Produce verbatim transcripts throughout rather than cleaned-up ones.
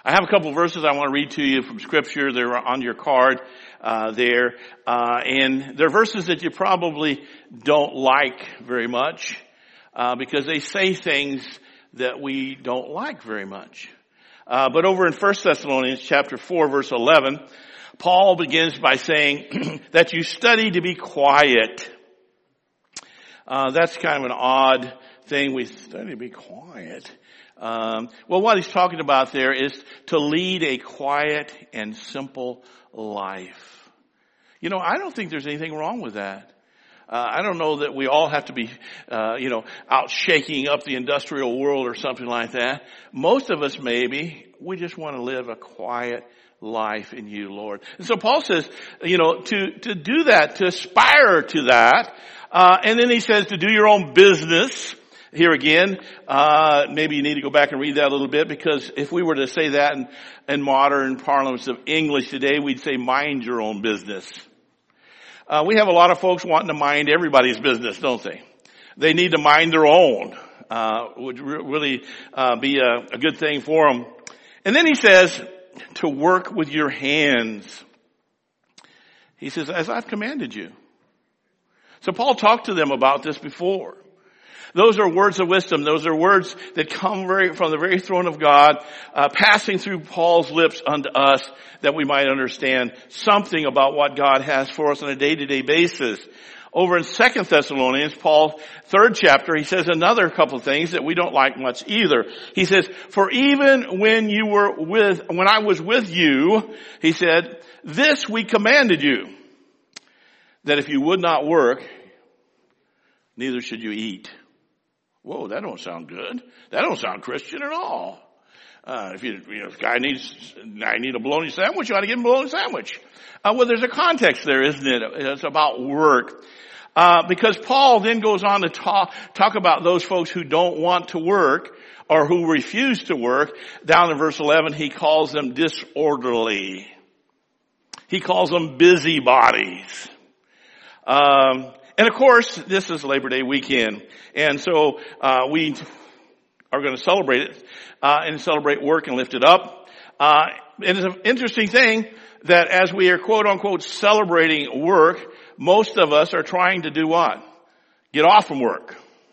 I have a couple of verses I want to read to you from Scripture. They're on your card uh, there. Uh, and they're verses that you probably don't like very much uh, because they say things that we don't like very much. Uh, but over in First Thessalonians chapter four, verse eleven, Paul begins by saying that you study to be quiet. Uh, that's kind of an odd thing. We study to be quiet. Um, well, what he's talking about there is to lead a quiet and simple life. You know, I don't think there's anything wrong with that. Uh, I don't know that we all have to be, uh, you know, out shaking up the industrial world or something like that. Most of us, maybe, we just want to live a quiet life in you, Lord. And so Paul says, you know, to, to do that, to aspire to that. Uh, and then he says to do your own business. Here again, uh, maybe you need to go back and read that a little bit, because if we were to say that in, in modern parlance of English today, we'd say mind your own business. Uh, we have a lot of folks wanting to mind everybody's business, don't they? They need to mind their own. Uh, would re- really uh, be a, a good thing for them. And then he says to work with your hands. He says, as I've commanded you. So Paul talked to them about this before. Those are words of wisdom. Those are words that come very, from the very throne of God, uh, passing through Paul's lips unto us, that we might understand something about what God has for us on a day-to-day basis. Over in Second Thessalonians, Paul, third chapter, he says another couple of things that we don't like much either. He says, for even when you were with, when I was with you, he said, this we commanded you, that if you would not work, neither should you eat. Whoa, that don't sound good. That don't sound Christian at all. Uh, if you, you know, if a guy needs, I need a bologna sandwich, you ought to give him a bologna sandwich. Uh, well, there's a context there, isn't it? It's about work. Uh, because Paul then goes on to talk, talk about those folks who don't want to work or who refuse to work. Down in verse eleven, he calls them disorderly. He calls them busybodies. Um, And of course, this is Labor Day weekend. And so, uh, we are going to celebrate it, uh, and celebrate work and lift it up. Uh, and it's an interesting thing that as we are quote unquote celebrating work, most of us are trying to do what? Get off from work.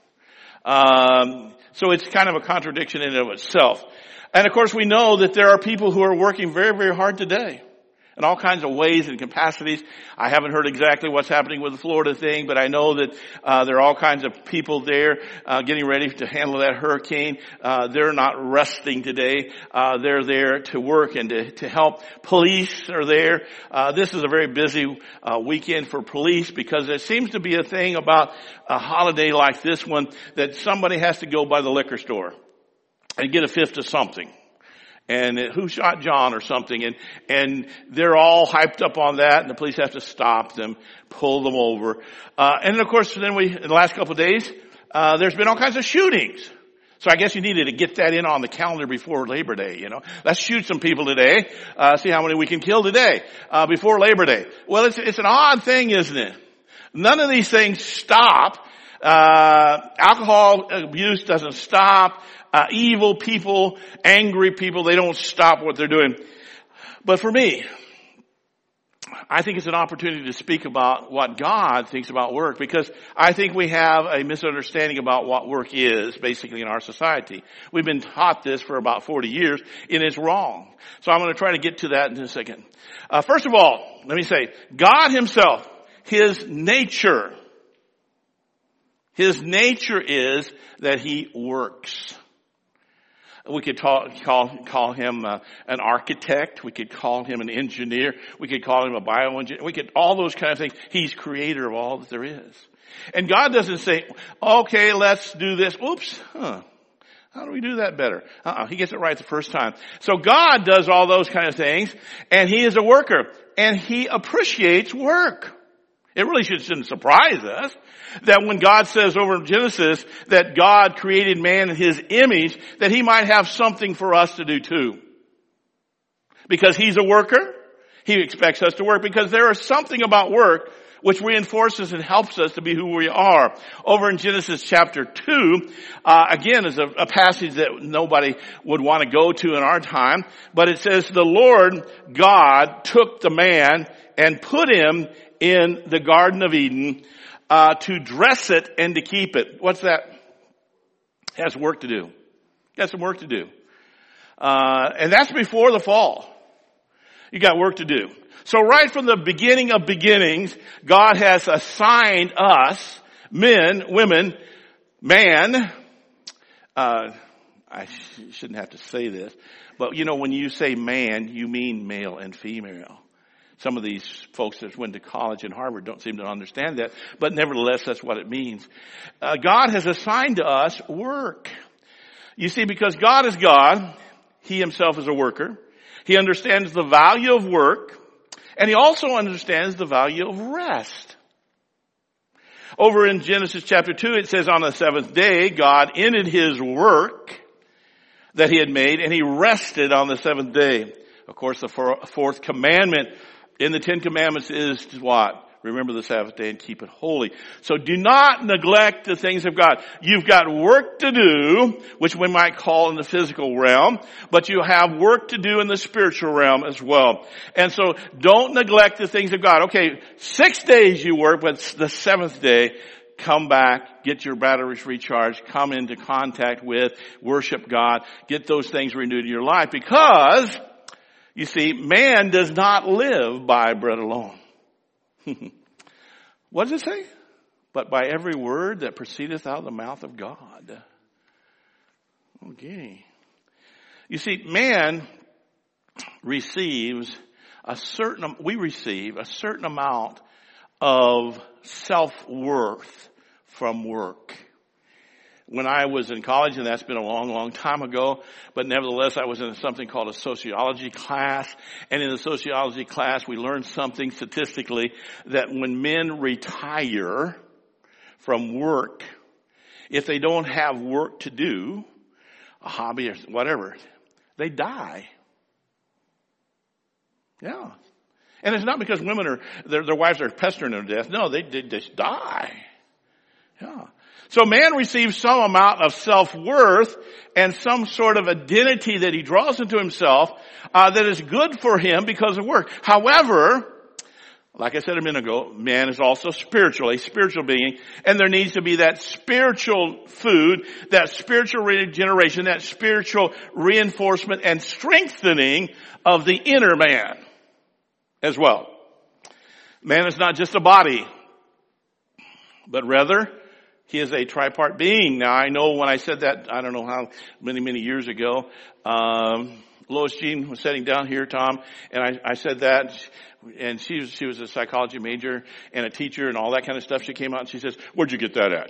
Um, so it's kind of a contradiction in and of itself. And of course, we know that there are people who are working very, very hard today. In all kinds of ways and capacities. I haven't heard exactly what's happening with the Florida thing, but I know that uh there are all kinds of people there uh getting ready to handle that hurricane. Uh They're not resting today. Uh They're there to work and to, to help. Police are there. Uh This is a very busy uh weekend for police, because there seems to be a thing about a holiday like this one that somebody has to go by the liquor store and get a fifth of something. And who shot John or something, and and they're all hyped up on that, and the police have to stop them, pull them over. Uh and of course, then we, in the last couple of days, uh there's been all kinds of shootings. So I guess you needed to get that in on the calendar before Labor Day, you know. Let's shoot some people today, uh see how many we can kill today, uh before Labor Day. Well, it's it's an odd thing, isn't it? None of these things stop. Uh alcohol abuse doesn't stop. Uh, evil people, angry people, they don't stop what they're doing. But for me, I think it's an opportunity to speak about what God thinks about work, because I think we have a misunderstanding about what work is, basically, in our society. We've been taught this for about forty years, and it's wrong. So I'm going to try to get to that in a second. Uh, first of all, let me say, God himself, his nature, his nature is that he works. We could call, call, call him uh, an architect. We could call him an engineer. We could call him a bioengineer. We could, all those kind of things. He's creator of all that there is. And God doesn't say, okay, let's do this. Oops, huh. How do we do that better? Uh-uh, he gets it right the first time. So God does all those kind of things, and he is a worker, and he appreciates work. It really should, shouldn't surprise us that when God says over in Genesis that God created man in his image, that he might have something for us to do too. Because he's a worker, he expects us to work, because there is something about work which reinforces and helps us to be who we are. Over in Genesis chapter two, uh, again is a, a passage that nobody would want to go to in our time, but it says, the Lord God took the man and put him in the Garden of Eden uh, to dress it and to keep it. What's that? It has work to do. It has some work to do. Uh, and that's before the fall. You got work to do. So right from the beginning of beginnings, God has assigned us, men, women, man, uh, I sh- shouldn't have to say this, but you know, when you say man, you mean male and female. Some of these folks that went to college and Harvard don't seem to understand that, but nevertheless, that's what it means. Uh, God has assigned to us work. You see, because God is God, He Himself is a worker. He understands the value of work, and He also understands the value of rest. Over in Genesis chapter two, it says, on the seventh day, God ended His work that He had made, and He rested on the seventh day. Of course, the fourth commandment in the Ten Commandments is what? Remember the Sabbath day and keep it holy. So do not neglect the things of God. You've got work to do, which we might call in the physical realm, but you have work to do in the spiritual realm as well. And so don't neglect the things of God. Okay, six days you work, but the seventh day, come back, get your batteries recharged, come into contact with, worship God, get those things renewed in your life, because, you see, man does not live by bread alone. What does it say? But by every word that proceedeth out of the mouth of God. Okay. You see, man receives a certain, we receive a certain amount of self-worth from work. When I was in college, and that's been a long, long time ago, but nevertheless, I was in something called a sociology class. And in the sociology class, we learned something statistically that when men retire from work, if they don't have work to do, a hobby or whatever, they die. Yeah. And it's not because women are, their, their wives are pestering them to death. No, they, they just die. Yeah. So man receives some amount of self-worth and some sort of identity that he draws into himself uh, that is good for him because of work. However, like I said a minute ago, man is also spiritual, a spiritual being, and there needs to be that spiritual food, that spiritual regeneration, that spiritual reinforcement and strengthening of the inner man as well. Man is not just a body, but rather he is a tripart being. Now, I know when I said that, I don't know how many, many years ago, um, Lois Jean was sitting down here, Tom, and I, I said that, and she was, she was a psychology major and a teacher and all that kind of stuff. She came out and she says, where'd you get that at?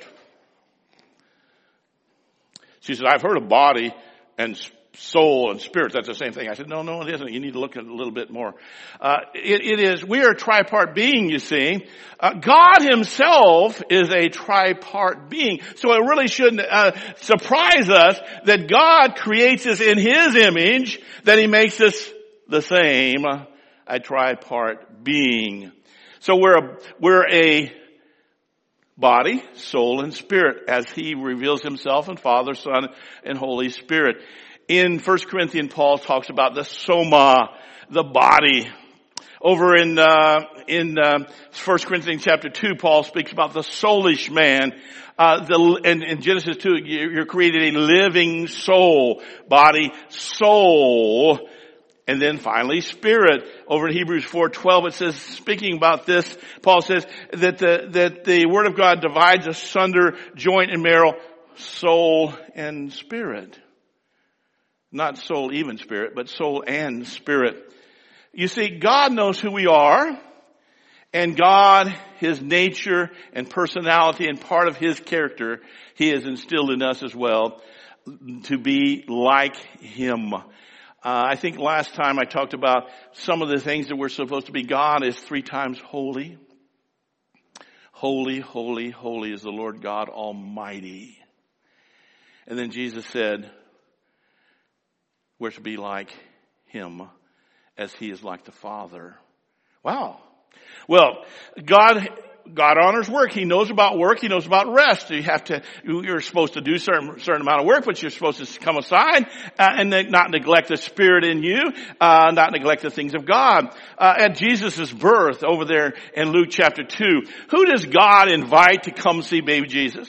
She said, I've heard of body and soul and spirit. That's the same thing. I said, no, no, it isn't. You need to look at it a little bit more. Uh, it, it is, we are a tripart being, you see. Uh, God Himself is a tripart being. So it really shouldn't uh, surprise us that God creates us in His image, that He makes us the same, a tripart being. So we're a, we're a body, soul, and spirit as He reveals Himself in Father, Son, and Holy Spirit. In First Corinthians, Paul talks about the soma, the body. Over in uh, in uh, First Corinthians chapter two, Paul speaks about the soulish man. Uh, the in, in Genesis two, you're created a living soul, body, soul, and then finally spirit. Over in Hebrews four twelve, it says, speaking about this, Paul says that the that the Word of God divides asunder joint and marrow, soul and spirit. Not soul, even spirit, but soul and spirit. You see, God knows who we are, and God, His nature and personality and part of His character, He has instilled in us as well to be like Him. Uh, I think last time I talked about some of the things that we're supposed to be. God is three times holy. Holy, holy, holy is the Lord God Almighty. And then Jesus said, we're to be like Him as He is like the Father. Wow. Well, God God honors work. He knows about work. He knows about rest. You have to, you're supposed to do certain, certain amount of work, but you're supposed to come aside uh, and not neglect the Spirit in you, uh, not neglect the things of God. Uh, at Jesus' birth over there in Luke chapter two, who does God invite to come see baby Jesus?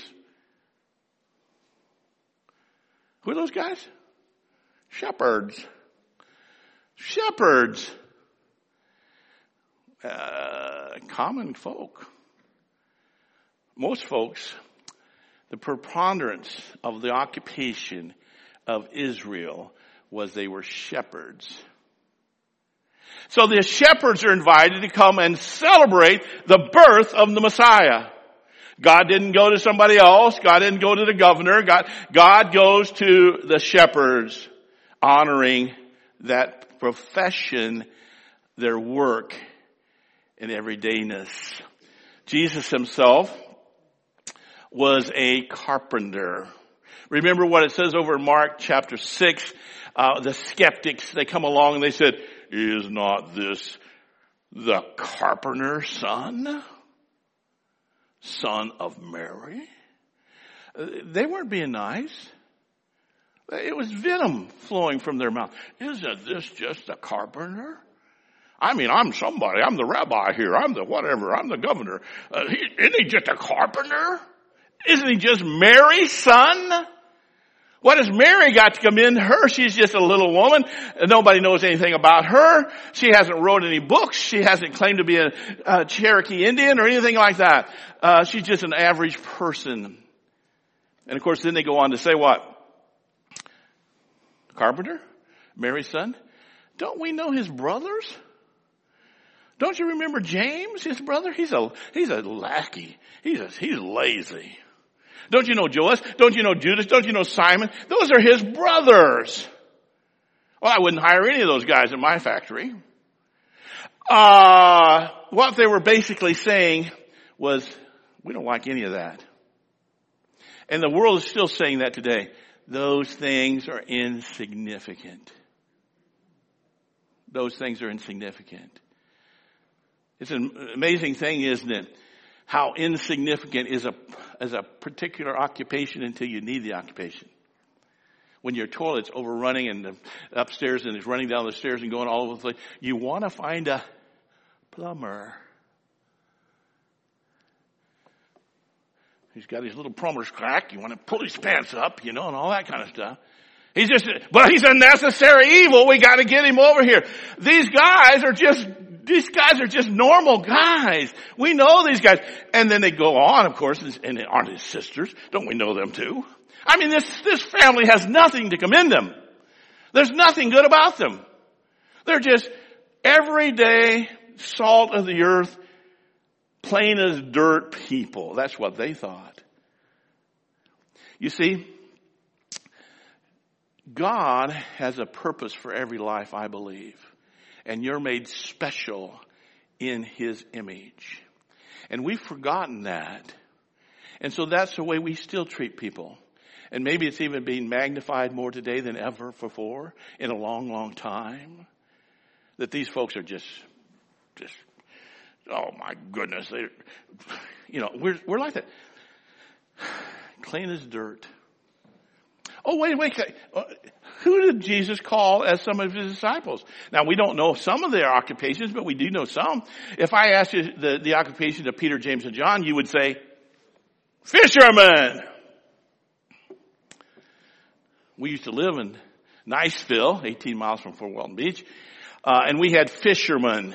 Who are those guys? Shepherds. Shepherds. Uh, common folk. Most folks, the preponderance of the occupation of Israel was they were shepherds. So the shepherds are invited to come and celebrate the birth of the Messiah. God didn't go to somebody else. God didn't go to the governor. God, God goes to the shepherds, honoring that profession, their work, and everydayness. Jesus himself was a carpenter. Remember what it says over in Mark chapter six, uh, the skeptics, they come along and they said, is not this the carpenter's son? Son of Mary? They weren't being nice. It was venom flowing from their mouth. Isn't this just a carpenter? I mean, I'm somebody. I'm the rabbi here. I'm the whatever. I'm the governor. Uh, he, isn't he just a carpenter? Isn't he just Mary's son? What has Mary got to come in her? She's just a little woman. Nobody knows anything about her. She hasn't wrote any books. She hasn't claimed to be a, a Cherokee Indian or anything like that. Uh, she's just an average person. And of course, then they go on to say what? Carpenter? Mary's son? Don't we know his brothers? Don't you remember James, his brother? He's a, he's a lackey. He's a, he's lazy. Don't you know Joas? Don't you know Judas? Don't you know Simon? Those are his brothers. Well, I wouldn't hire any of those guys in my factory. Uh, what they were basically saying was, we don't like any of that. And the world is still saying that today. Those things are insignificant. Those things are insignificant. It's an amazing thing, isn't it? How insignificant is a, is a particular occupation until you need the occupation. When your toilet's overrunning and the upstairs and it's running down the stairs and going all over the place, you want to find a plumber. He's got his little plumber's crack. You want to pull his pants up, you know, and all that kind of stuff. He's just, but he's a necessary evil. We got to get him over here. These guys are just, these guys are just normal guys. We know these guys. And then they go on, of course, and aren't his sisters? Don't we know them too? I mean, this, this family has nothing to commend them. There's nothing good about them. They're just everyday salt of the earth, plain as dirt people. That's what they thought. You see, God has a purpose for every life, I believe. And you're made special in His image. And we've forgotten that. And so that's the way we still treat people. And maybe it's even being magnified more today than ever before in a long, long time. That these folks are just, just, oh my goodness. They, you know, we're, we're like that. Clean as dirt. Oh, wait, wait. Who did Jesus call as some of his disciples? Now, we don't know some of their occupations, but we do know some. If I asked you the, the occupation of Peter, James, and John, you would say, fishermen. We used to live in Niceville, eighteen miles from Fort Walton Beach, uh, and we had fishermen.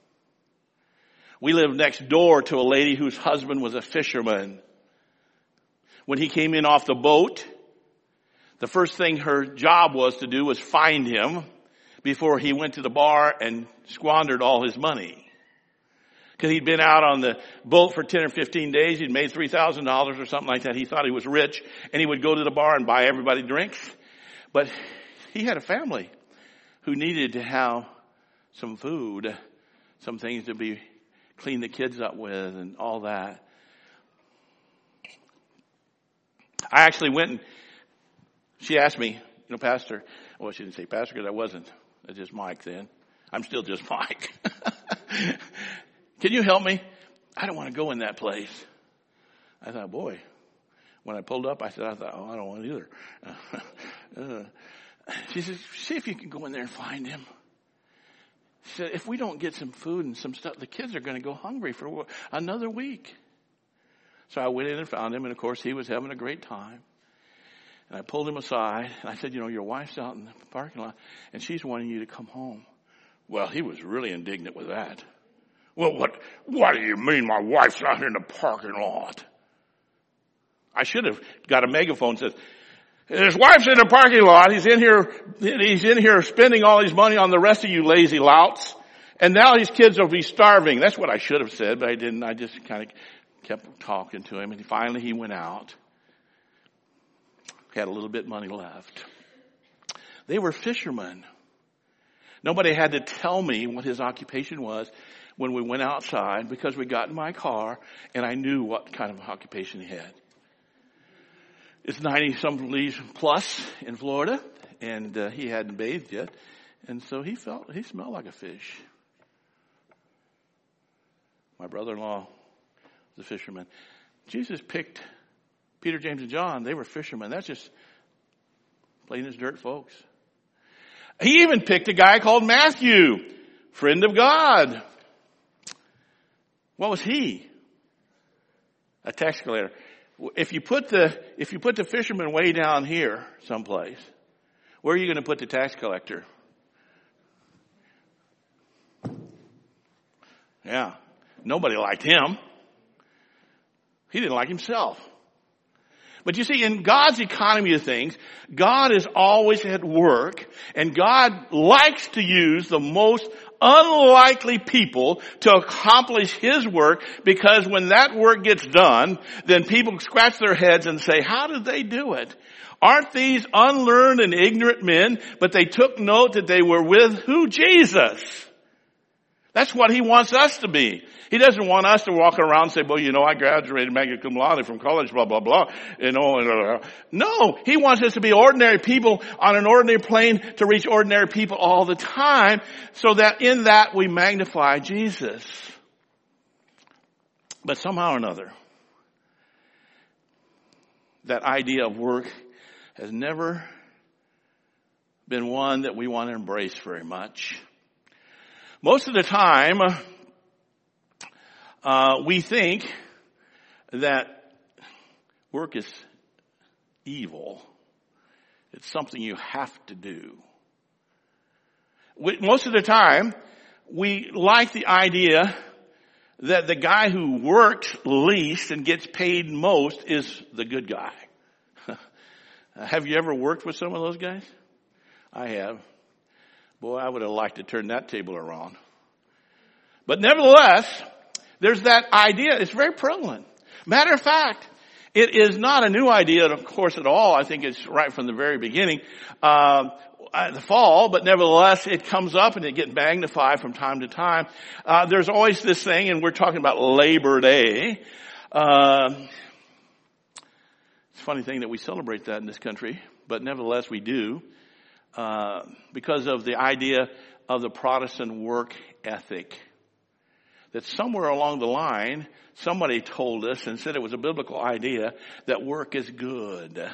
We lived next door to a lady whose husband was a fisherman. When he came in off the boat, the first thing her job was to do was find him before he went to the bar and squandered all his money. Because he'd been out on the boat for ten or fifteen days. He'd made three thousand dollars or something like that. He thought he was rich, and he would go to the bar and buy everybody drinks. But he had a family who needed to have some food, some things to be clean the kids up with and all that. I actually went and she asked me, you know, Pastor, well, she didn't say Pastor because I wasn't. I was just Mike then. I'm still just Mike. Can you help me? I don't want to go in that place. I thought, boy, when I pulled up, I said, I thought, oh, I don't want to either. uh, she says, see if you can go in there and find him. She said, if we don't get some food and some stuff, the kids are going to go hungry for another week. So I went in and found him, and of course he was having a great time. And I pulled him aside, and I said, you know, your wife's out in the parking lot, and she's wanting you to come home. Well, he was really indignant with that. Well, what, what do you mean my wife's out here in the parking lot? I should have got a megaphone that says, his wife's in the parking lot. He's in here, he's in here spending all his money on the rest of you lazy louts. And now his kids will be starving. That's what I should have said, but I didn't. I just kind of kept talking to him. And finally he went out. Had a little bit of money left. They were fishermen. Nobody had to tell me what his occupation was when we went outside, because we got in my car and I knew what kind of occupation he had. It's ninety some degrees plus in Florida, and uh, he hadn't bathed yet, and so he felt he smelled like a fish. My brother-in-law was a fisherman. Jesus picked Peter, James, and John. They were fishermen. That's just plain as dirt, folks. He even picked a guy called Matthew, friend of God. What was he? A tax collector. If you put the, if you put the fisherman way down here someplace, where are you going to put the tax collector? Yeah. Nobody liked him. He didn't like himself. But you see, in God's economy of things, God is always at work, and God likes to use the most unlikely people to accomplish His work, because when that work gets done, then people scratch their heads and say, how did they do it? Aren't these unlearned and ignorant men? But they took note that they were with who? Jesus. That's what He wants us to be. He doesn't want us to walk around and say, well, you know, I graduated magna cum laude from college, blah, blah, blah. You know, uh, no, He wants us to be ordinary people on an ordinary plane to reach ordinary people all the time, so that in that we magnify Jesus. But somehow or another, that idea of work has never been one that we want to embrace very much. Most of the time, uh, we think that work is evil. It's something you have to do. We, most of the time, we like the idea that the guy who works least and gets paid most is the good guy. Have you ever worked with some of those guys? I have. Boy, I would have liked to turn that table around. But nevertheless, there's that idea. It's very prevalent. Matter of fact, it is not a new idea, of course, at all. I think it's right from the very beginning, uh, the fall, but nevertheless, it comes up and it gets magnified from time to time. Uh, there's always this thing, and we're talking about Labor Day. Uh, it's a funny thing that we celebrate that in this country, but nevertheless, we do. Uh, because of the idea of the Protestant work ethic. That somewhere along the line, somebody told us and said it was a biblical idea that work is good.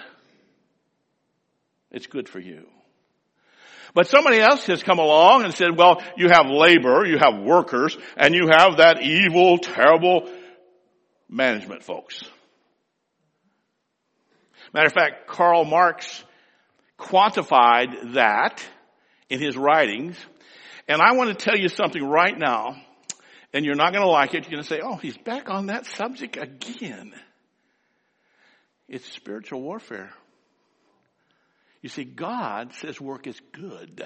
It's good for you. But somebody else has come along and said, well, you have labor, you have workers, and you have that evil, terrible management folks. Matter of fact, Karl Marx quantified that in his writings. And I want to tell you something right now, and you're not going to like it. You're going to say, oh, he's back on that subject again. It's spiritual warfare. You see, God says work is good.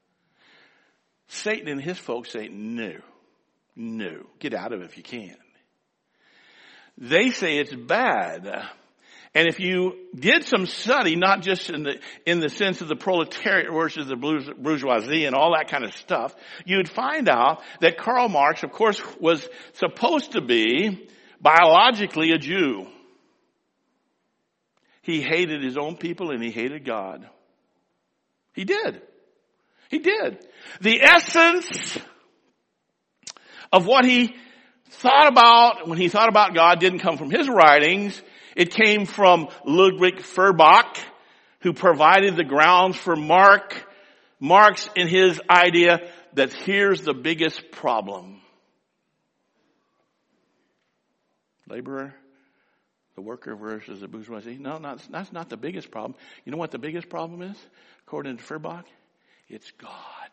Satan and his folks say, no, no, get out of it if you can. They say it's bad. And if you did some study, not just in the in the sense of the proletariat versus the bourgeoisie and all that kind of stuff, you'd find out that Karl Marx, of course, was supposed to be biologically a Jew. He hated his own people and he hated God. He did. He did. The essence of what he thought about, when he thought about God, didn't come from his writings. It came from Ludwig Feuerbach, who provided the grounds for Mark, Marx in his idea that here's the biggest problem. Laborer, the worker versus the bourgeoisie. No, not, that's not the biggest problem. You know what the biggest problem is? According to Feuerbach, it's God.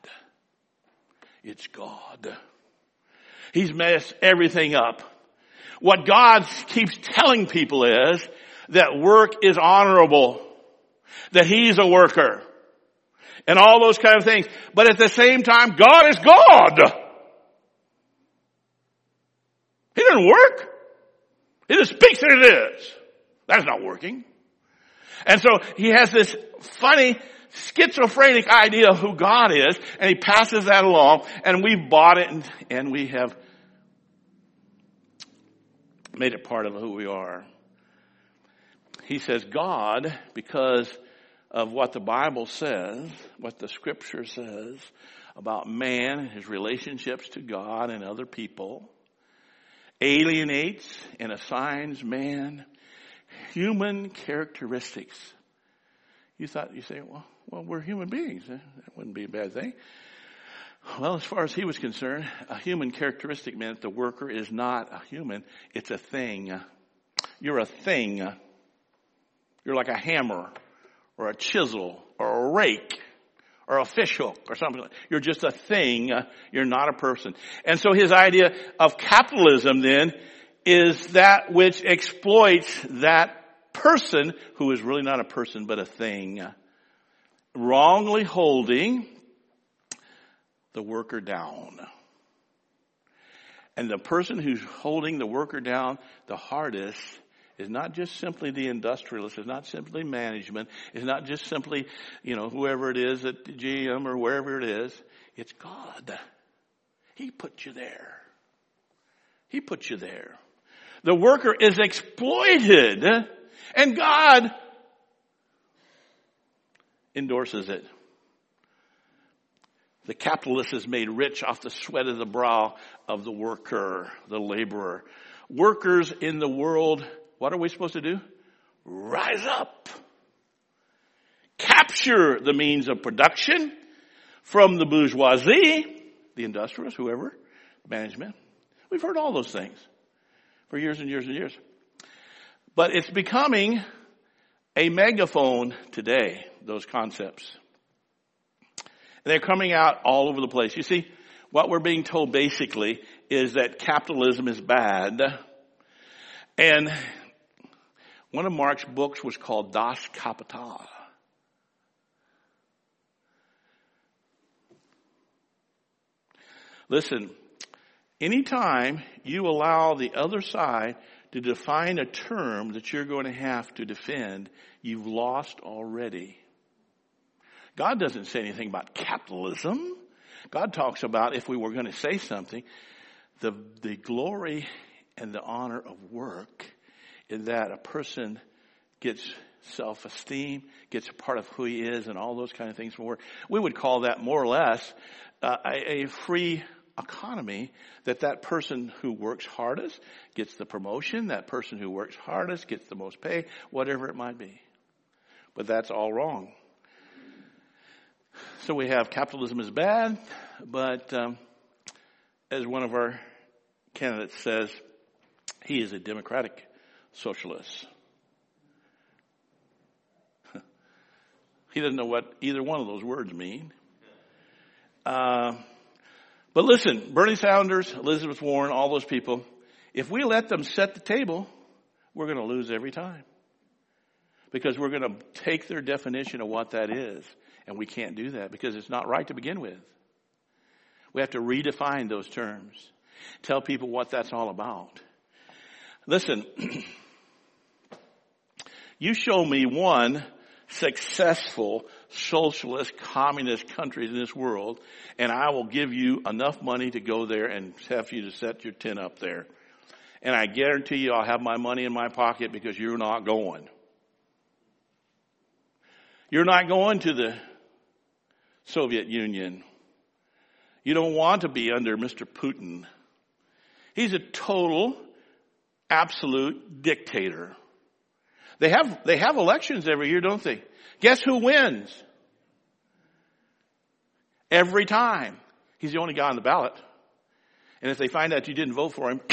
It's God. He's messed everything up. What God keeps telling people is that work is honorable, that he's a worker, and all those kind of things. But at the same time, God is God. He doesn't work. He just speaks and it is. That's not working. And so he has this funny schizophrenic idea of who God is, and he passes that along, and we've bought it, and, and we have made it part of who we are. He says God, because of what the Bible says, what the Scripture says about man and his relationships to God and other people, alienates and assigns man human characteristics. You thought, you say, well, well, we're human beings. That wouldn't be a bad thing. Well, as far as he was concerned, a human characteristic meant the worker is not a human, it's a thing. You're a thing. You're like a hammer or a chisel or a rake or a fish hook or something. You're just a thing. You're not a person. And so his idea of capitalism then is that which exploits that person who is really not a person but a thing, wrongly holding the worker down. And the person who's holding the worker down the hardest is not just simply the industrialist, it's not simply management, it's not just simply, you know, whoever it is at G M or wherever it is. It's God. He put you there. He put you there. The worker is exploited, and God endorses it. The capitalist is made rich off the sweat of the brow of the worker, the laborer. Workers in the world, what are we supposed to do? Rise up. Capture the means of production from the bourgeoisie, the industrialists, whoever, management. We've heard all those things for years and years and years. But it's becoming a megaphone today, those concepts. And they're coming out all over the place. You see, what we're being told basically is that capitalism is bad. And one of Marx's books was called Das Kapital. Listen, anytime you allow the other side to define a term that you're going to have to defend, you've lost already. God doesn't say anything about capitalism. God talks about, if we were going to say something, the, the glory and the honor of work, in that a person gets self-esteem, gets a part of who he is, and all those kind of things from work. We would call that more or less uh, a, a free economy, that that person who works hardest gets the promotion, that person who works hardest gets the most pay, whatever it might be. But that's all wrong. So we have capitalism is bad, but um, as one of our candidates says, he is a democratic socialist. He doesn't know what either one of those words mean. Uh, but listen, Bernie Sanders, Elizabeth Warren, all those people, if we let them set the table, we're going to lose every time. Because we're going to take their definition of what that is. And we can't do that because it's not right to begin with. We have to redefine those terms. Tell people what that's all about. Listen, you show me one successful socialist communist country in this world, and I will give you enough money to go there and have you to set your tent up there. And I guarantee you I'll have my money in my pocket because you're not going. You're not going to the Soviet Union. You don't want to be under Mister Putin. He's a total, absolute dictator. They have, they have elections every year, don't they? Guess who wins? Every time. He's the only guy on the ballot. And if they find out you didn't vote for him,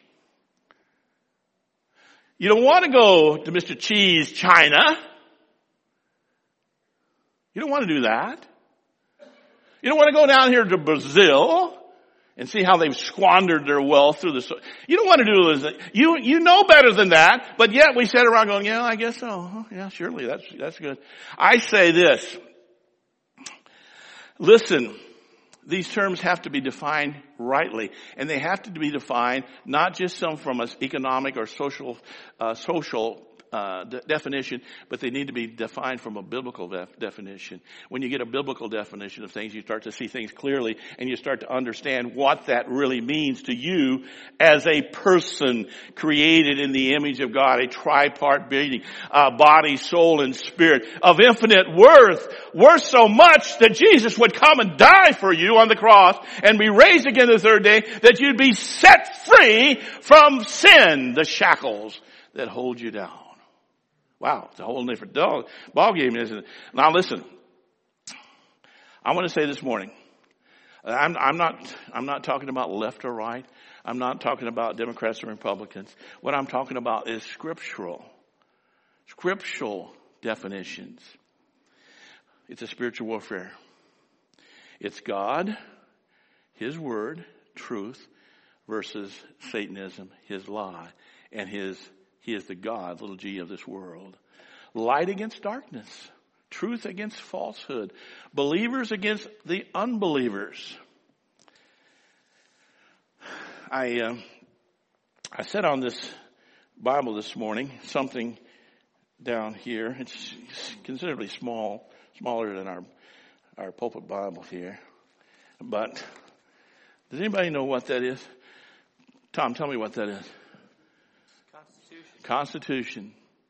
you don't want to go to Mister Cheese, China. You don't want to do that. You don't want to go down here to Brazil and see how they've squandered their wealth through the... You don't want to do this. You, you know better than that, but yet we sit around going, yeah, I guess so. Oh, yeah, surely, that's, that's good. I say this. Listen, these terms have to be defined rightly, and they have to be defined not just some from an economic or social, uh, social Uh, de- definition, but they need to be defined from a biblical def- definition. When you get a biblical definition of things, you start to see things clearly, and you start to understand what that really means to you as a person created in the image of God, a tripart being, uh, body, soul, and spirit, of infinite worth, worth so much that Jesus would come and die for you on the cross and be raised again the third day, that you'd be set free from sin, the shackles that hold you down. Wow, it's a whole different dog, ball game, isn't it? Now listen, I want to say this morning, I'm, I'm not, I'm not talking about left or right. I'm not talking about Democrats or Republicans. What I'm talking about is scriptural, scriptural definitions. It's a spiritual warfare. It's God, His word, truth, versus Satanism, his lie, and his He is the God, little g, of this world. Light against darkness. Truth against falsehood. Believers against the unbelievers. I uh, I said on this Bible this morning something down here. It's considerably small, smaller than our our pulpit Bible here. But does anybody know what that is? Tom, tell me what that is. Constitution.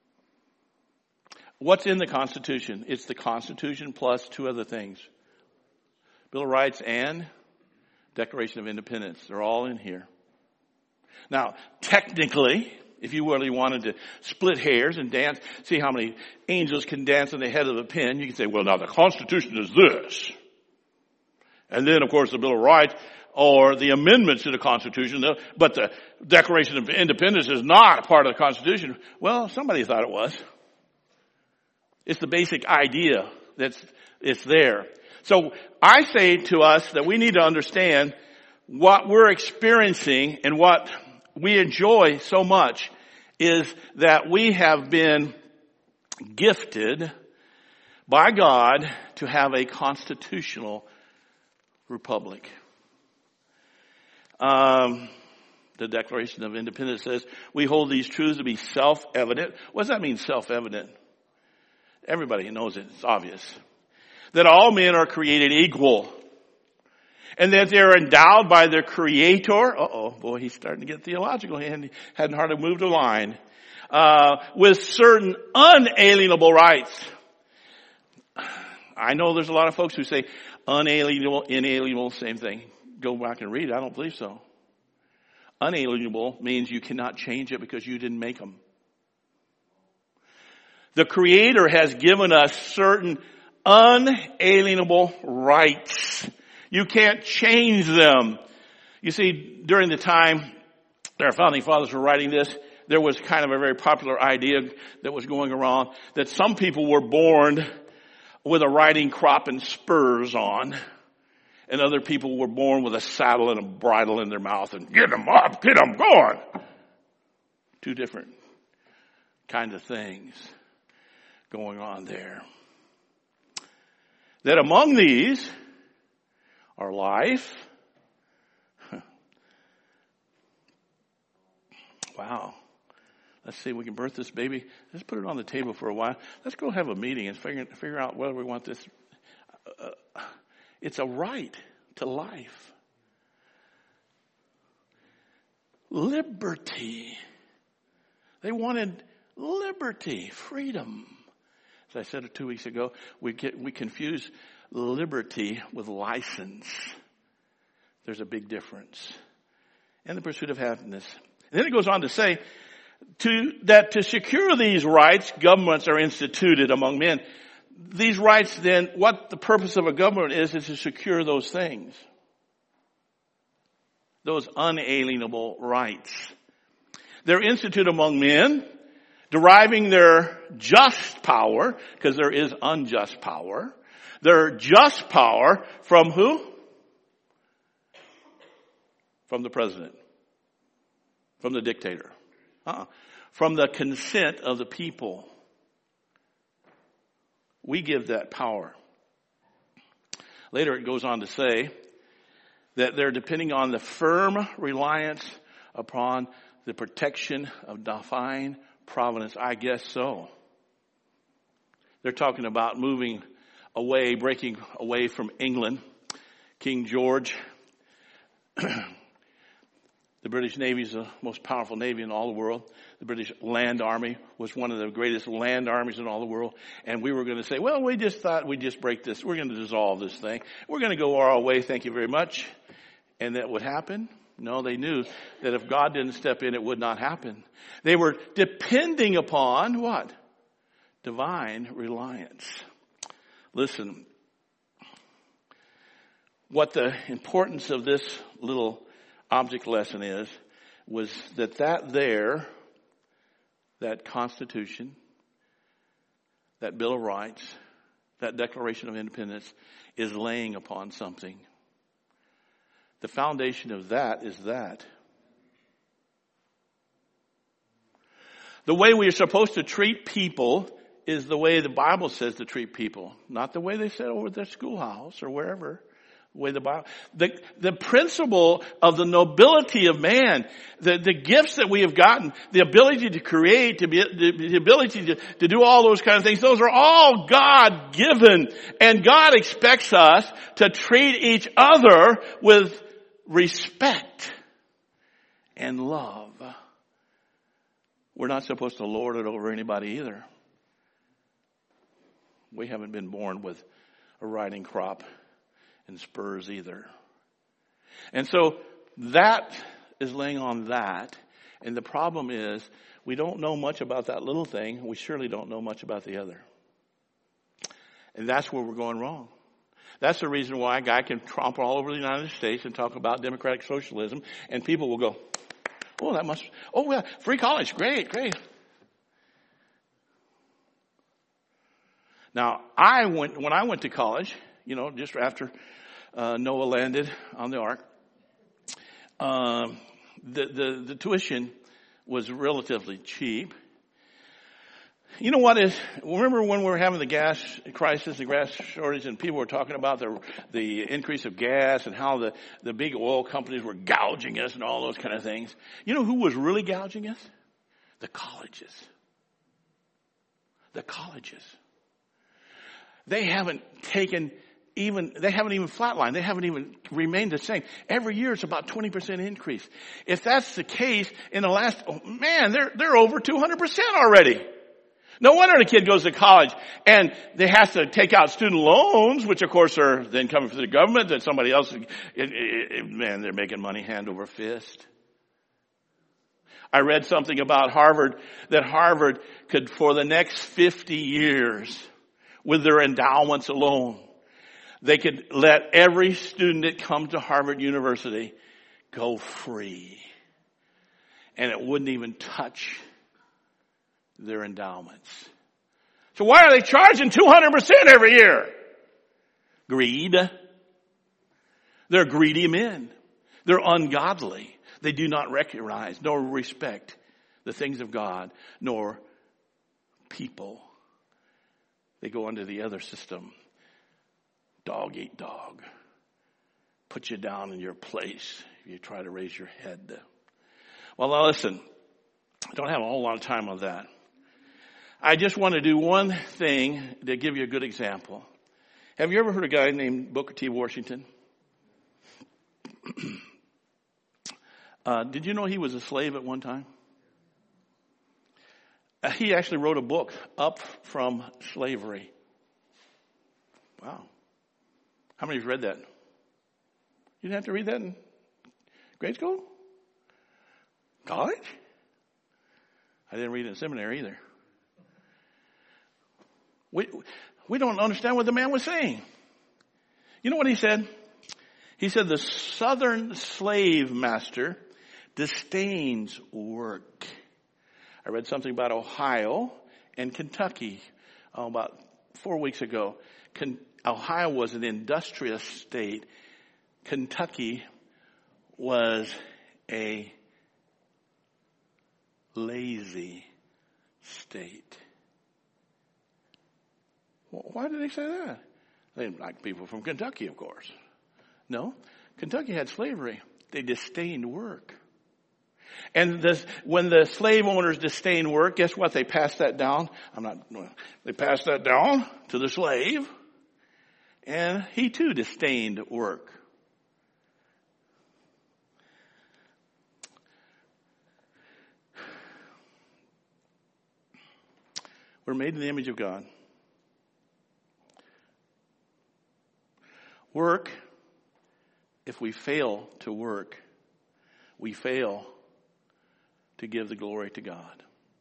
What's in the Constitution? It's the Constitution plus two other things. Bill of Rights and Declaration of Independence. They're all in here. Now, technically, if you really wanted to split hairs and dance, see how many angels can dance on the head of a pin, you can say, well, now the Constitution is this. And then, of course, the Bill of Rights or the amendments to the Constitution, but the Declaration of Independence is not part of the Constitution. Well, somebody thought it was. It's the basic idea that's it's there. So I say to us that we need to understand what we're experiencing and what we enjoy so much is that we have been gifted by God to have a constitutional republic. Um, the Declaration of Independence says, we hold these truths to be self-evident. What does that mean, self-evident? Everybody knows it. It's obvious. That all men are created equal. And that they're endowed by their Creator. Uh-oh, boy, he's starting to get theological. He hadn't, hadn't hardly moved a line. Uh, with certain unalienable rights. I know there's a lot of folks who say unalienable, inalienable, same thing. Go back and read it. I don't believe so. Unalienable means you cannot change it because you didn't make them. The Creator has given us certain unalienable rights. You can't change them. You see, during the time our founding fathers were writing this, there was kind of a very popular idea that was going around that some people were born with a riding crop and spurs on. And other people were born with a saddle and a bridle in their mouth and get them up, get them going. Two different kinds of things going on there. That among these are life. Wow. Let's see if we can birth this baby. Let's put it on the table for a while. Let's go have a meeting and figure, figure out whether we want this. Uh, It's a right to life. Liberty. They wanted liberty, freedom. As I said two weeks ago, we get, we confuse liberty with license. There's a big difference. and the pursuit of happiness. And then it goes on to say to, that to secure these rights, governments are instituted among men. These rights then, what the purpose of a government is, is to secure those things. Those unalienable rights. They're instituted among men, deriving their just power, because there is unjust power. Their just power from who? From the president. From the dictator. Uh-uh. From the consent of the people. We give that power. Later it goes on to say that they're depending on the firm reliance upon the protection of divine providence. I guess so. They're talking about moving away, breaking away from England. King George, the British Navy is the most powerful navy in all the world. The British Land Army was one of the greatest land armies in all the world. And we were going to say, well, we just thought we'd just break this. We're going to dissolve this thing. We're going to go our way. Thank you very much. And that would happen? No, they knew that if God didn't step in, it would not happen. They were depending upon what? Divine reliance. Listen, what the importance of this little object lesson is, was that that there, that Constitution, that Bill of Rights, that Declaration of Independence is laying upon something. The foundation of that is that. The way we are supposed to treat people is the way the Bible says to treat people. Not the way they said over at their schoolhouse or wherever. The way the Bible, the, the principle of the nobility of man, the, the gifts that we have gotten, the ability to create, to be, the, the ability to, to do all those kind of things, those are all God given. And God expects us to treat each other with respect and love. We're not supposed to lord it over anybody either. We haven't been born with a riding crop and spurs either. And so that is laying on that. And the problem is we don't know much about that little thing. We surely don't know much about the other. And that's where we're going wrong. That's the reason why a guy can tromp all over the United States and talk about democratic socialism, and people will go, oh, that must, oh, yeah, free college, great, great. Now, I went, when I went to college, you know, just after uh, Noah landed on the ark, um, the, the, the tuition was relatively cheap. You know what is, remember when we were having the gas crisis, the gas shortage, and people were talking about the the increase of gas and how the, the big oil companies were gouging us and all those kind of things. You know who was really gouging us? The colleges. The colleges. They haven't taken even, they haven't even flatlined. They haven't even remained the same. Every year it's about twenty percent increase. If that's the case in the last, oh man, they're, they're over two hundred percent already. No wonder the kid goes to college and they have to take out student loans, which of course are then coming from the government, that somebody else, it, it, it, man, they're making money hand over fist. I read something about Harvard, that Harvard could, for the next fifty years, with their endowments alone, they could let every student that comes to Harvard University go free. And it wouldn't even touch their endowments. So why are they charging two hundred percent every year? Greed. They're greedy men. They're ungodly. They do not recognize nor respect the things of God nor people. They go under the other system. Dog eat dog. Put you down in your place if you try to raise your head. Well, now listen, I don't have a whole lot of time on that. I just want to do one thing to give you a good example. Have you ever heard of a guy named Booker T. Washington? uh, did you know he was a slave at one time? Uh, he actually wrote a book, Up from Slavery. Wow. How many have read that? You didn't have to read that in grade school? College? I didn't read in seminary either. We, we don't understand what the man was saying. You know what he said? He said the southern slave master disdains work. I read something about Ohio and Kentucky oh, about four weeks ago. Con- Ohio was an industrious state. Kentucky was a lazy state. Well, why did they say that? They didn't like people from Kentucky, of course. No, Kentucky had slavery. They disdained work. And this, when the slave owners disdained work, guess what? They passed that down. I'm not, they passed that down to the slave. And he too disdained work. We're made in the image of God. Work, if we fail to work, we fail to give the glory to God.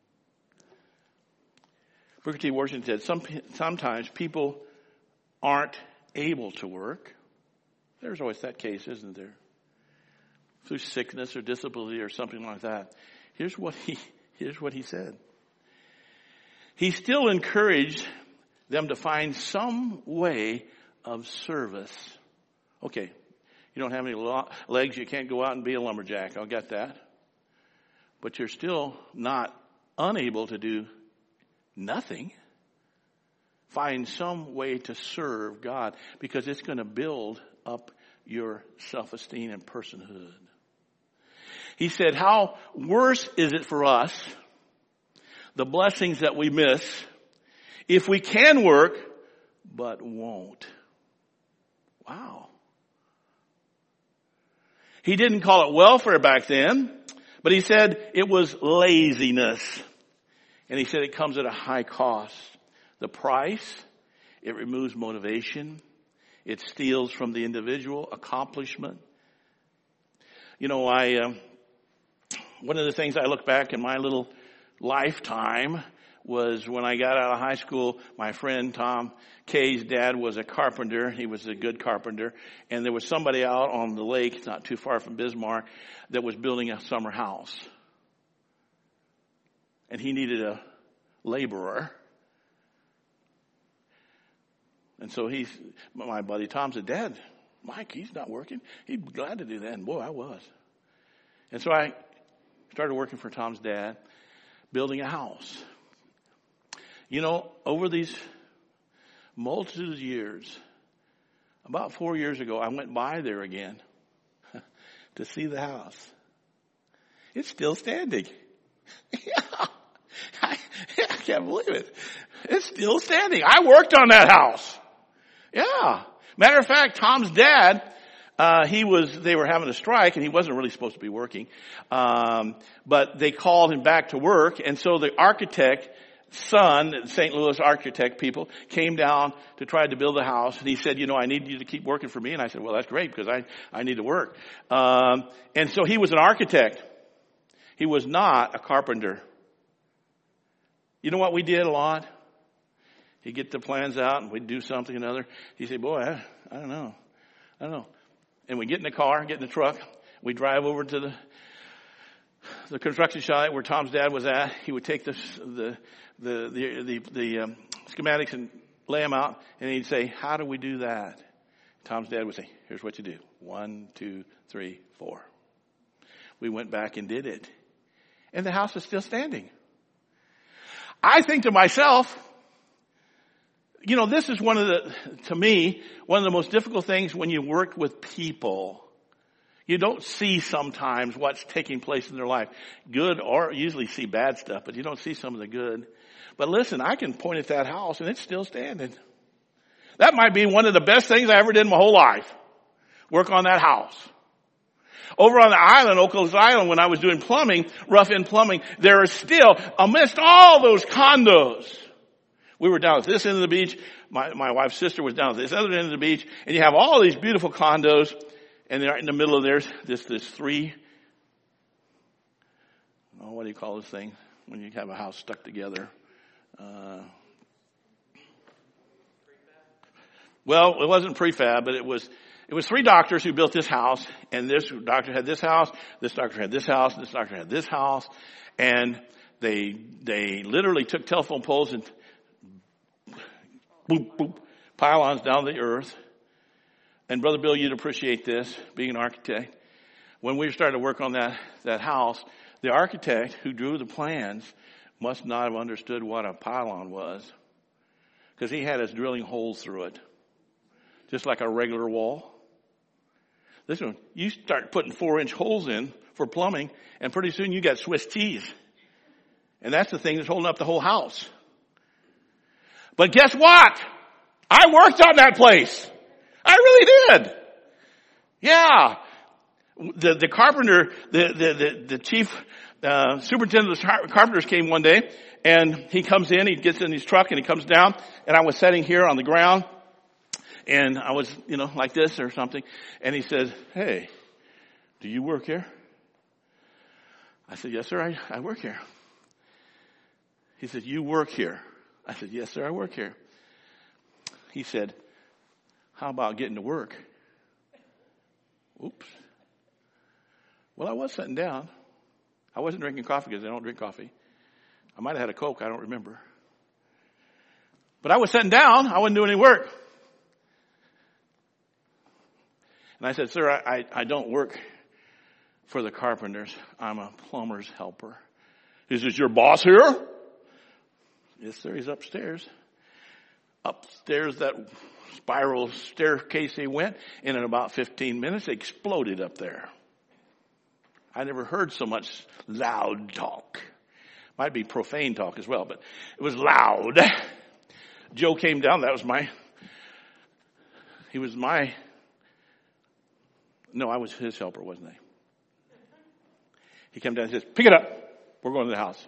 Booker T. Washington said, Some, sometimes people aren't able to work. There's always that case, isn't there? Through sickness or disability or something like that. Here's what he, here's what he said. He still encouraged them to find some way of service. Okay, you don't have any lo- legs, you can't go out and be a lumberjack. I'll get that. But you're still not unable to do nothing. Find some way to serve God because it's going to build up your self-esteem and personhood. He said, how worse is it for us, the blessings that we miss, if we can work, but won't. Wow. He didn't call it welfare back then, but he said it was laziness. And he said it comes at a high cost. The price, it removes motivation. It steals from the individual accomplishment. You know, I, uh, one of the things I look back in my little lifetime was when I got out of high school, my friend Tom Kay's dad was a carpenter. He was a good carpenter. And there was somebody out on the lake, not too far from Bismarck, that was building a summer house. And he needed a laborer. And so he's, my buddy Tom said, Dad, Mike, he's not working. He'd be glad to do that. And boy, I was. And so I started working for Tom's dad, building a house. You know, over these multitude of years, about four years ago, I went by there again to see the house. It's still standing. Yeah, I, I can't believe it. It's still standing. I worked on that house. Yeah. Matter of fact, Tom's dad, uh, he was, they were having a strike and he wasn't really supposed to be working. Um, but they called him back to work. And so the architect, son, Saint Louis architect people came down to try to build a house. And he said, you know, I need you to keep working for me. And I said, well, that's great because I, I need to work. Um, and so he was an architect. He was not a carpenter. You know what we did a lot? He'd get the plans out and we'd do something or another. He'd say, boy, I, I don't know. I don't know. And we'd get in the car, get in the truck. We'd drive over to the the construction site where Tom's dad was at. He would take the the the the, the, the um, schematics and lay them out. And he'd say, how do we do that? Tom's dad would say, here's what you do. One, two, three, four. We went back and did it. And the house is still standing. I think to myself, you know, this is one of the, to me, one of the most difficult things when you work with people. You don't see sometimes what's taking place in their life. Good or usually see bad stuff, but you don't see some of the good. But listen, I can point at that house and it's still standing. That might be one of the best things I ever did in my whole life. Work on that house. Over on the island, Oak Island, when I was doing plumbing, rough-in plumbing, there are still, amidst all those condos, we were down at this end of the beach. My, my wife's sister was down at this other end of the beach. And you have all these beautiful condos. And right in the middle of there's this, this three oh, what do you call this thing when you have a house stuck together? Uh, well, it wasn't prefab, but it was, it was three doctors who built this house, and this doctor had this house, this doctor had this house, this doctor had this house, and they, they literally took telephone poles and boop, boop, pylons down the earth. And Brother Bill, you'd appreciate this, being an architect. When we started to work on that, that house, the architect who drew the plans must not have understood what a pylon was, because he had us drilling holes through it, just like a regular wall. This one, you start putting four-inch holes in for plumbing, and pretty soon you got Swiss cheese. And that's the thing that's holding up the whole house. But guess what? I worked on that place. I really did. Yeah. The, the carpenter, the, the, the, the chief, uh, superintendent of the carpenters came one day, and he comes in, he gets in his truck and he comes down, and I was sitting here on the ground, and I was, you know, like this or something, and he said, "Hey, do you work here?" I said, "Yes, sir, I, I work here." He said, "You work here?" I said, "Yes, sir, I work here." He said, "How about getting to work?" Oops. Well, I was sitting down. I wasn't drinking coffee because I don't drink coffee. I might have had a Coke. I don't remember. But I was sitting down. I wasn't doing any work. And I said, "Sir, I, I, I don't work for the carpenters. I'm a plumber's helper." He says, "Your boss here?" "Yes, sir. He's upstairs." Upstairs, that spiral staircase he went, and in about fifteen minutes, it exploded up there. I never heard so much loud talk. Might be profane talk as well, but it was loud. Joe came down. That was my, he was my, no, I was his helper, wasn't I? He came down and says, "Pick it up. We're going to the house."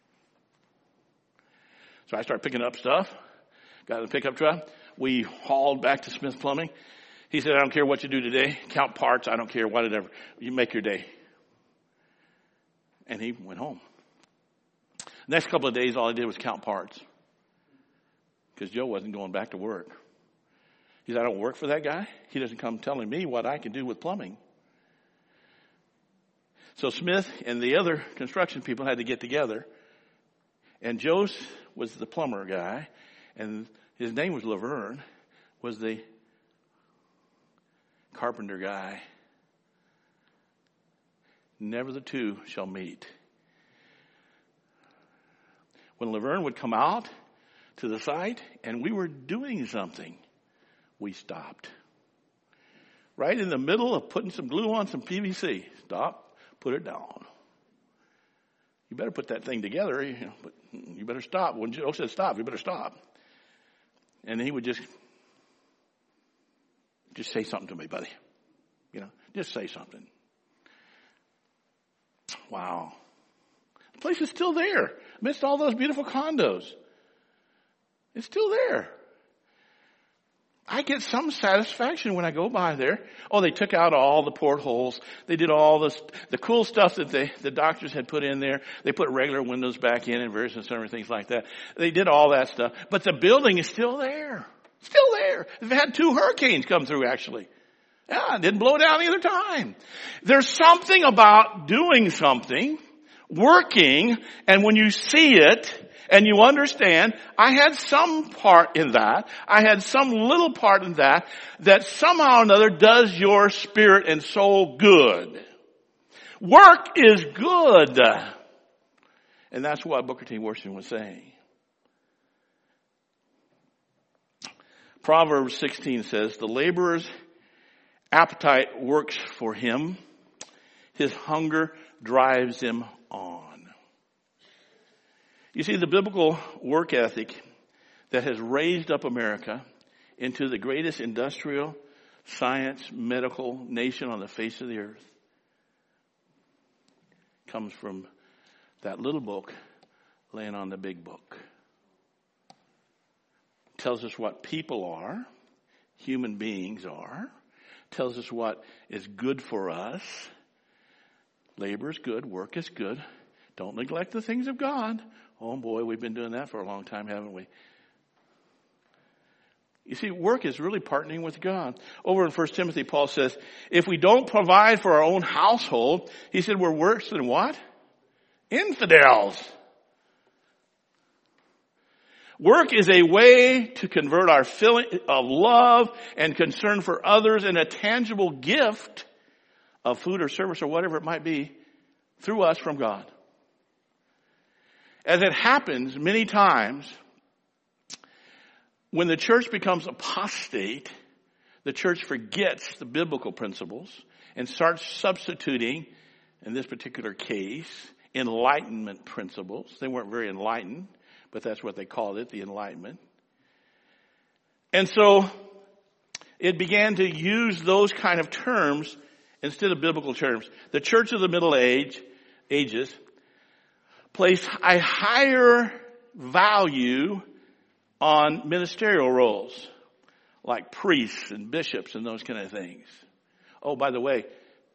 So I started picking up stuff. Got in the pickup truck. We hauled back to Smith Plumbing. He said, "I don't care what you do today. Count parts. I don't care. Whatever. You make your day." And he went home. Next couple of days, all I did was count parts, because Joe wasn't going back to work. He said, "I don't work for that guy. He doesn't come telling me what I can do with plumbing." So Smith and the other construction people had to get together. And Joe was the plumber guy, and his name was Laverne, was the carpenter guy. Never the two shall meet. When Laverne would come out to the site and we were doing something, we stopped. Right in the middle of putting some glue on some P V C. Stop, put it down. You better put that thing together, you know, but you better stop. When Joe said stop, you better stop. And he would just, just say something to me, buddy. You know, just say something. Wow. The place is still there amidst all those beautiful condos. It's still there. I get some satisfaction when I go by there. Oh, they took out all the portholes. They did all this, the cool stuff that they, the doctors had put in there. They put regular windows back in and various and sundry things like that. They did all that stuff. But the building is still there. Still there. They've had two hurricanes come through, actually. Yeah, it didn't blow down either time. There's something about doing something, working, and when you see it, and you understand, I had some part in that. I had some little part in that, that somehow or another does your spirit and soul good. Work is good. And that's what Booker T. Washington was saying. Proverbs sixteen says, "The laborer's appetite works for him. His hunger drives him on." You see, the biblical work ethic that has raised up America into the greatest industrial, science, medical nation on the face of the earth comes from that little book laying on the big book. Tells us what people are, human beings are. Tells us what is good for us. Labor is good, work is good. Don't neglect the things of God. Oh boy, we've been doing that for a long time, haven't we? You see, work is really partnering with God. Over in First Timothy, Paul says, if we don't provide for our own household, he said we're worse than what? Infidels. Work is a way to convert our feeling of love and concern for others in a tangible gift of food or service or whatever it might be through us from God. As it happens many times, when the church becomes apostate, the church forgets the biblical principles and starts substituting, in this particular case, enlightenment principles. They weren't very enlightened, but that's what they called it, the Enlightenment. And so it began to use those kind of terms instead of biblical terms. The church of the Middle Age, Ages placed a higher value on ministerial roles, like priests and bishops and those kind of things. Oh, by the way,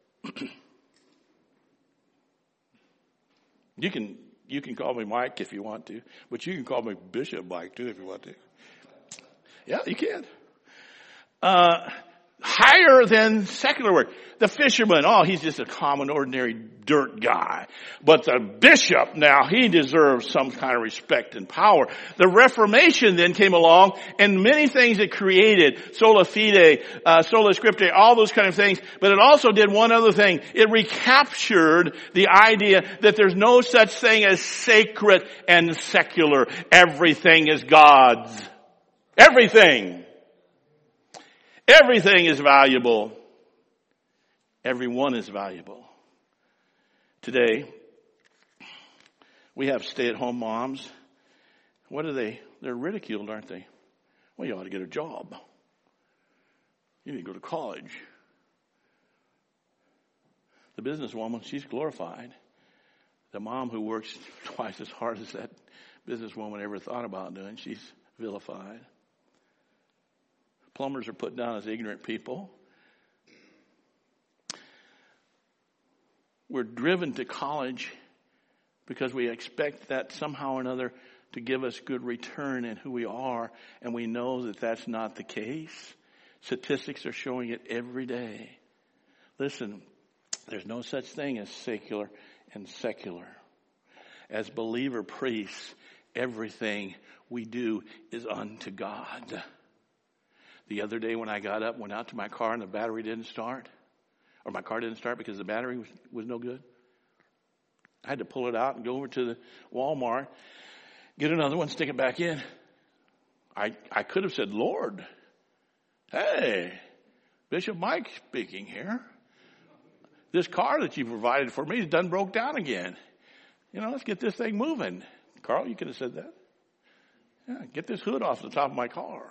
you can you can call me Mike if you want to, but you can call me Bishop Mike too if you want to. Yeah, you can. Uh, higher than secular work. The fisherman, oh, he's just a common, ordinary dirt guy. But the bishop, now, he deserves some kind of respect and power. The Reformation then came along, and many things it created, sola fide, uh, sola scriptura, all those kind of things. But it also did one other thing. It recaptured the idea that there's no such thing as sacred and secular. Everything is God's. Everything. Everything is valuable. Everyone is valuable. Today, we have stay-at-home moms. What are they? They're ridiculed, aren't they? Well, you ought to get a job. You need to go to college. The businesswoman, she's glorified. The mom who works twice as hard as that businesswoman ever thought about doing, she's vilified. Plumbers are put down as ignorant people. We're driven to college because we expect that somehow or another to give us good return in who we are, and we know that that's not the case. Statistics are showing it every day. Listen, there's no such thing as secular and secular. As believer priests, everything we do is unto God. The other day when I got up, went out to my car and the battery didn't start, or my car didn't start because the battery was, was no good. I had to pull it out and go over to the Walmart, get another one, stick it back in. I I could have said, Lord, hey, Bishop Mike speaking here. This car that you provided for me is done broke down again. You know, let's get this thing moving. Carl, you could have said that. Yeah, get this hood off the top of my car.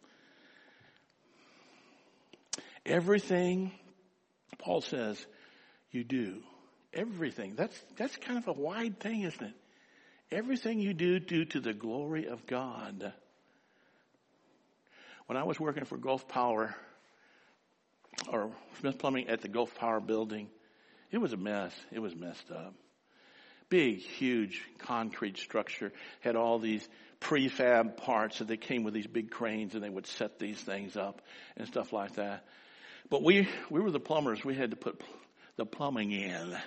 Everything, Paul says, you do. Everything. That's that's kind of a wide thing, isn't it? Everything you do, do to the glory of God. When I was working for Gulf Power, or Smith Plumbing at the Gulf Power building, it was a mess. It was messed up. Big, huge concrete structure. Had all these prefab parts that they came with these big cranes, and they would set these things up and stuff like that. But we, we were the plumbers. We had to put the plumbing in.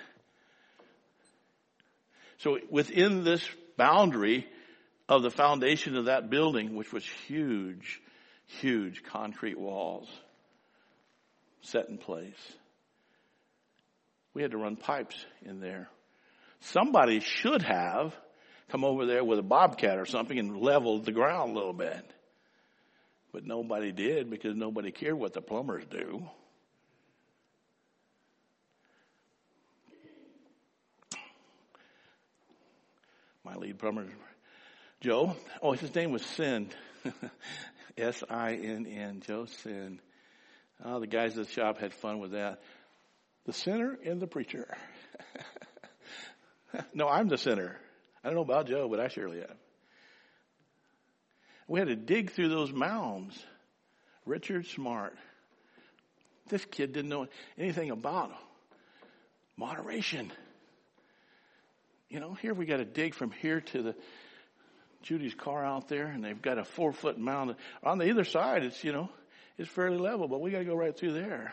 So within this boundary of the foundation of that building, which was huge, huge concrete walls set in place, we had to run pipes in there. Somebody should have come over there with a bobcat or something and leveled the ground a little bit. But nobody did because nobody cared what the plumbers do. My lead plumber, Joe, oh, his name was Sin. S I N N, Joe Sin. Oh, the guys at the shop had fun with that. The sinner and the preacher. No, I'm the sinner. I don't know about Joe, but I surely am. We had to dig through those mounds. Richard Smart. This kid didn't know anything about moderation. You know, here we got to dig from here to the Judy's car out there, and they've got a four foot mound. On the other side, it's, you know, it's fairly level, but we got to go right through there.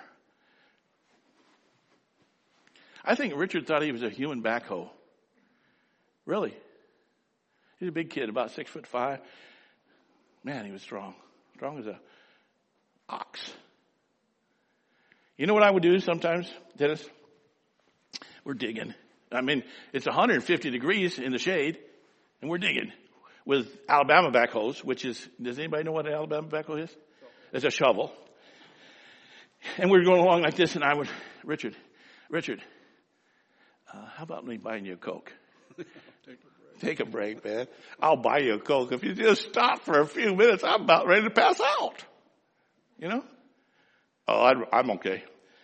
I think Richard thought he was a human backhoe. Really. He's a big kid, about six foot five. Man, he was strong. Strong as a ox. You know what I would do sometimes, Dennis? We're digging. I mean, it's one hundred fifty degrees in the shade, and we're digging with Alabama backhoes, which is, does anybody know what an Alabama backhoe is? It's a shovel. And we're going along like this, and I would, Richard, Richard, uh, how about me buying you a Coke? Take a break, man. I'll buy you a Coke. If you just stop for a few minutes, I'm about ready to pass out. You know? Oh, I, I'm okay.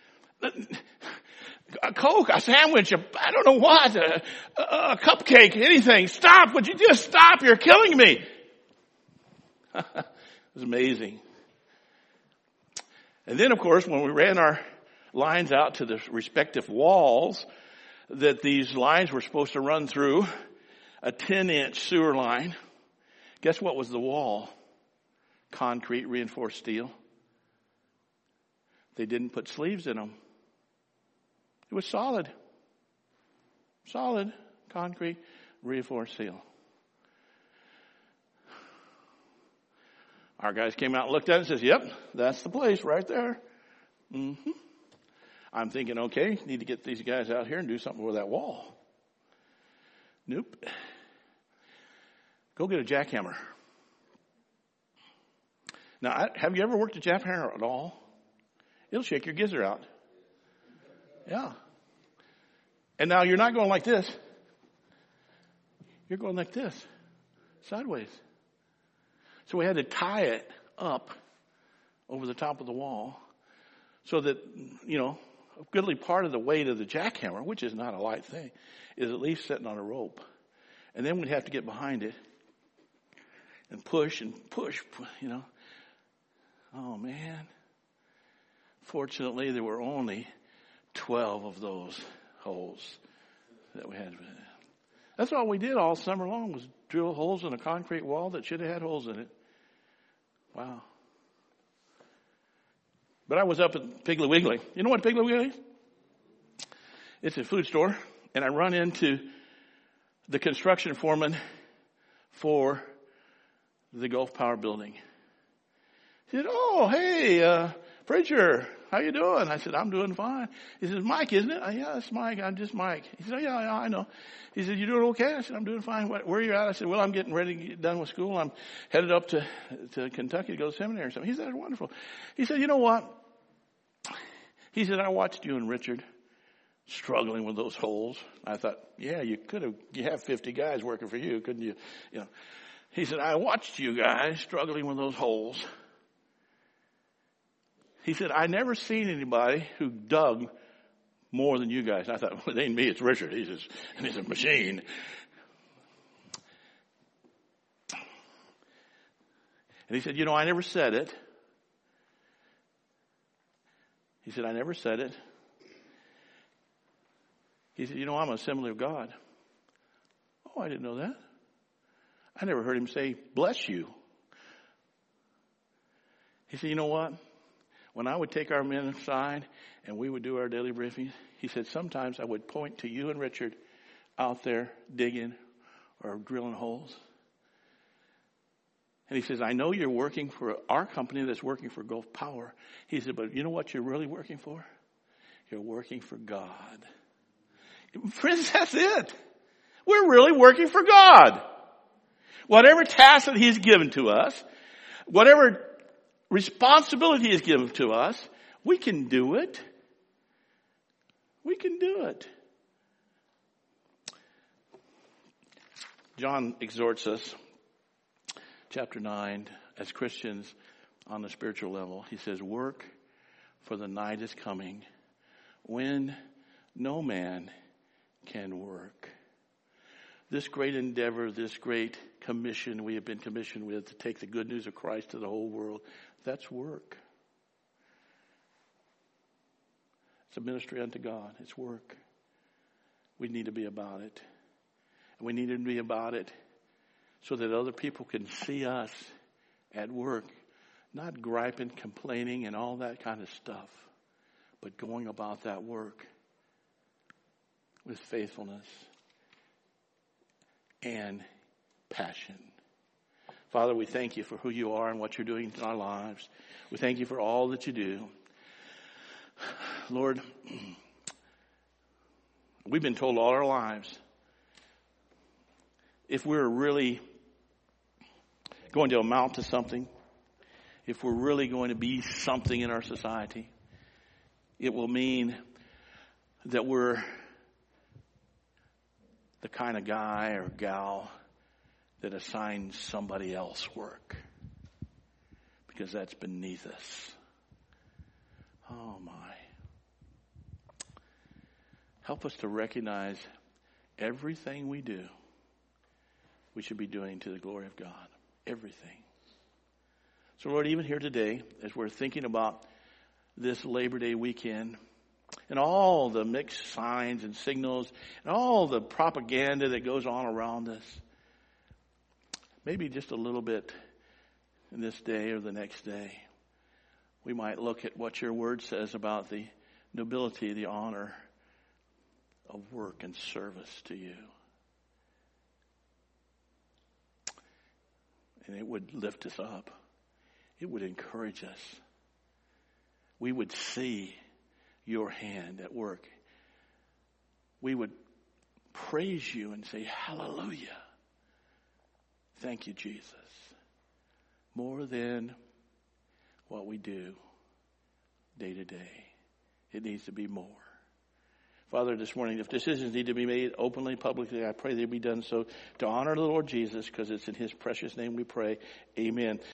A Coke, a sandwich, a, I don't know what, a, a, a cupcake, anything. Stop. Would you just stop? You're killing me. It was amazing. And then, of course, when we ran our lines out to the respective walls that these lines were supposed to run through, a ten inch sewer line, guess what was the wall? Concrete reinforced steel. They didn't put sleeves in them. It was solid. Solid concrete reinforced steel. Our guys came out and looked at it and says, yep, that's the place right there. Mm-hmm. I'm thinking, okay, need to get these guys out here and do something with that wall. Nope. Go get a jackhammer. Now, have you ever worked a jackhammer at all? It'll shake your gizzard out. Yeah. And now you're not going like this. You're going like this. Sideways. So we had to tie it up over the top of the wall so that, you know, a goodly part of the weight of the jackhammer, which is not a light thing, is at least sitting on a rope. And then we'd have to get behind it and push and push, you know. Oh, man. Fortunately, there were only twelve of those holes that we had. That's all we did all summer long was drill holes in a concrete wall that should have had holes in it. Wow. But I was up at Piggly Wiggly. You know what Piggly Wiggly is? It's a food store. And I run into the construction foreman for the Gulf Power building. He said, oh, hey, uh, preacher, how you doing? I said, I'm doing fine. He says, Mike, isn't it? I, yeah, it's Mike. I'm just Mike. He said, oh, yeah, yeah, I know. He said, you doing okay? I said, I'm doing fine. Where are you at? I said, well, I'm getting ready to get done with school. I'm headed up to, to Kentucky to go to seminary or something. He said, wonderful. He said, you know what? He said, I watched you and Richard struggling with those holes. I thought, yeah, you could have, you have fifty guys working for you, couldn't you? You know. He said, I watched you guys struggling with those holes. He said, I never seen anybody who dug more than you guys. And I thought, well, it ain't me, it's Richard. He's just, and he's a machine. And he said, you know, I never said it. He said, I never said it. He said, you know, I'm an assembly of God. Oh, I didn't know that. I never heard him say, bless you. He said, you know what? When I would take our men aside and we would do our daily briefings, he said, sometimes I would point to you and Richard out there digging or drilling holes. And he says, I know you're working for our company that's working for Gulf Power. He said, but you know what you're really working for? You're working for God. Friends, that's it. We're really working for God. Whatever task that he's given to us, whatever responsibility is given to us, we can do it. We can do it. John exhorts us, chapter nine, as Christians on the spiritual level. He says, work, for the night is coming when no man can work. This great endeavor, this great commission we have been commissioned with to take the good news of Christ to the whole world, that's work. It's a ministry unto God. It's work. We need to be about it. We need to be about it so that other people can see us at work, not griping, complaining, and all that kind of stuff, but going about that work with faithfulness and passion. Father, we thank you for who you are and what you're doing in our lives. We thank you for all that you do. Lord, we've been told all our lives, if we're really going to amount to something, if we're really going to be something in our society, it will mean that we're the kind of guy or gal that assigns somebody else work, because that's beneath us. Oh my. Help us to recognize everything we do, we should be doing to the glory of God. Everything. So Lord, even here today, as we're thinking about this Labor Day weekend, and all the mixed signs and signals, and all the propaganda that goes on around us, maybe just a little bit in this day or the next day, we might look at what your word says about the nobility, the honor of work and service to you. And it would lift us up. It would encourage us. We would see your hand at work. We would praise you and say, hallelujah. Thank you, Jesus. More than what we do day to day. It needs to be more. Father, this morning, if decisions need to be made openly, publicly, I pray they be done so to honor the Lord Jesus, because it's in his precious name we pray. Amen.